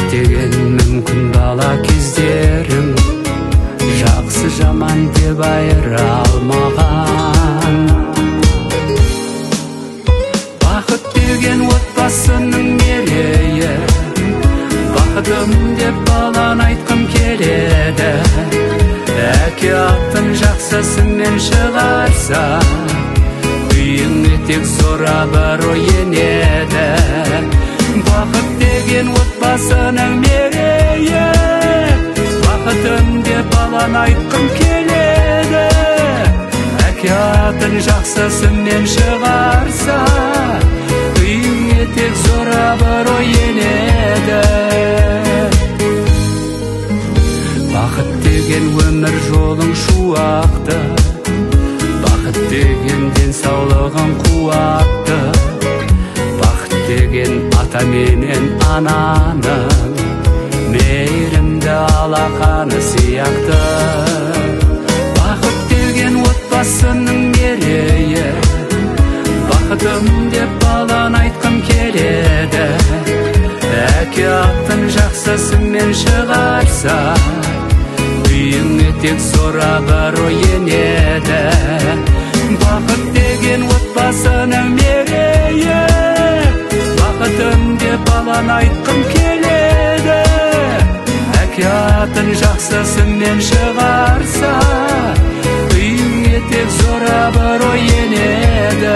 деген мүмкін бала кездерің жақсы жаман деп айыра алмаған. Бақыт деген отбасының мерейі, бақытым деп баланы айтқым келеді. Әке атын жақсысымен шығарса, үйіңе тек зор-абыр енеді. Бақыт деген отбасының мерейі, бақытым деп баланы айтқым келеді. Әке атын жақсысымен шығарса, үйіңе тек зор-абыр енеді. Бақыт деген өмір жолың шуақты, бақыт деген денсаулығың қуатты, бақыт деген ата менен ананың мейірімді алақаны сияқты. Бақыт деген отбасының мерейі, бақытым деп баланы айтқым келеді. Әке атын жақсысымен шығарса, үйіңе тек зор-абыр енеді. Бақыт деген отбасының мерейі, бақытым деп баланы айтқым келеді. Әке атын жақсысымен шығарса, үйіңе тек зор-абыр енеді.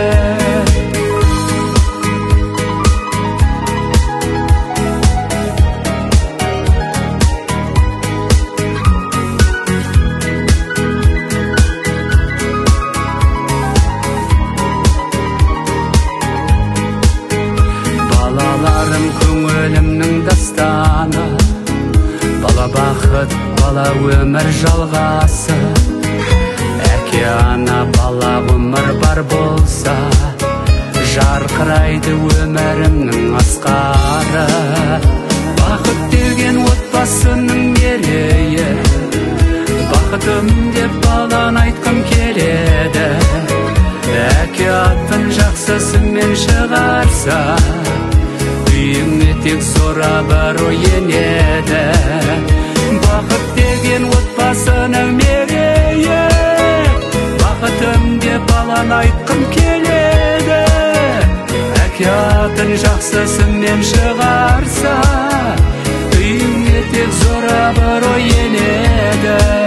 Балаларым көңілімнің дастаны, бала бақыт, бала өмір жалғасы. Әке ана бала ғұмыр бар болса, жарқырайды өмірімнің асқары. Бақыт деген отбасының мерейі, бақытым деп баланы айтқым келеді. Әке атын жақсысымен шығарса, үйіңе тек зор-абыр енеді. Бақыт деген отбасының мерейі, бақытым деп баланы айтқым келеді. Әке атын жақсысымен шығарса, үйіңе тек зор-абыр енеді.